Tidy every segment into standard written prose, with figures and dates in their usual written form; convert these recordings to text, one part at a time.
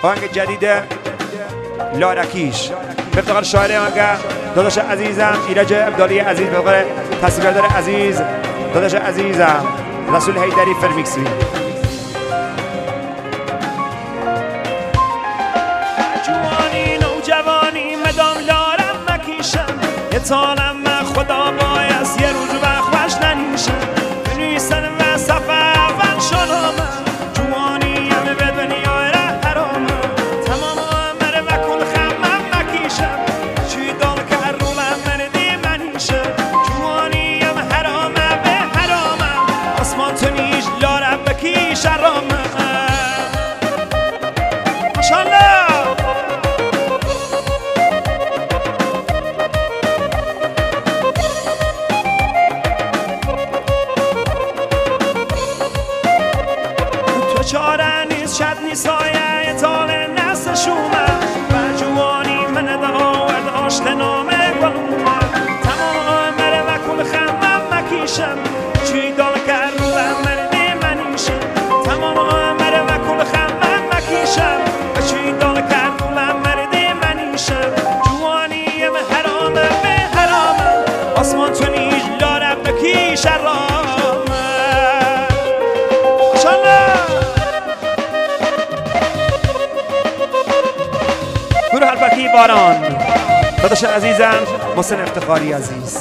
آهنگ جدید لارکیش به افتخار شاعر آهنگ داداش عزیزم ایرج عبدالی عزیز، به افتخار تصویردار عزیز داداش عزیزم رسول حیدری فرمیکسی. جوانی نوجوانی مدام لارم مکیشم، یه تالم من خدا باید یه روز وقت خوش ننیشم، بنویسن و صفحه اول شدم جوانی همه به دنیای ره حرامم، تمام عمر و کل خمم مکیشم، چی دال که هر رولم مردی منیشم، جوانی هم حرامم به حرامم، آسمان تو نیش لارم بکیش حرامم. ماشالله چاره نیست شد نیست سایه تال نست شومه و جوانی من داورد آشتنامه گلومه، تمام عمر و کل خمم مکیشم، چی دال که رولم مردی منیشم، تمام عمر و کل خمم مکیشم، چی دال که رولم مردی منیشم، جوانی هم حرامه به حرامم، آسمان تو نیش لارم بکیش حرامه. گروه البکی باران داداش عزیزم محسن افتخاری عزیز.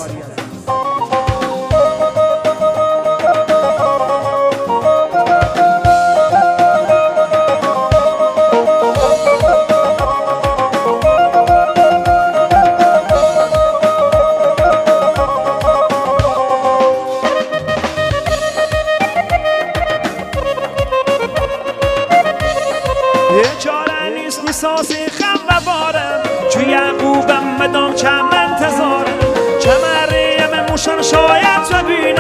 چاره نیست نیساسی خم و بارم، چو یعقوبم مدام چم انتظارم، چمریم موشم شاید و بی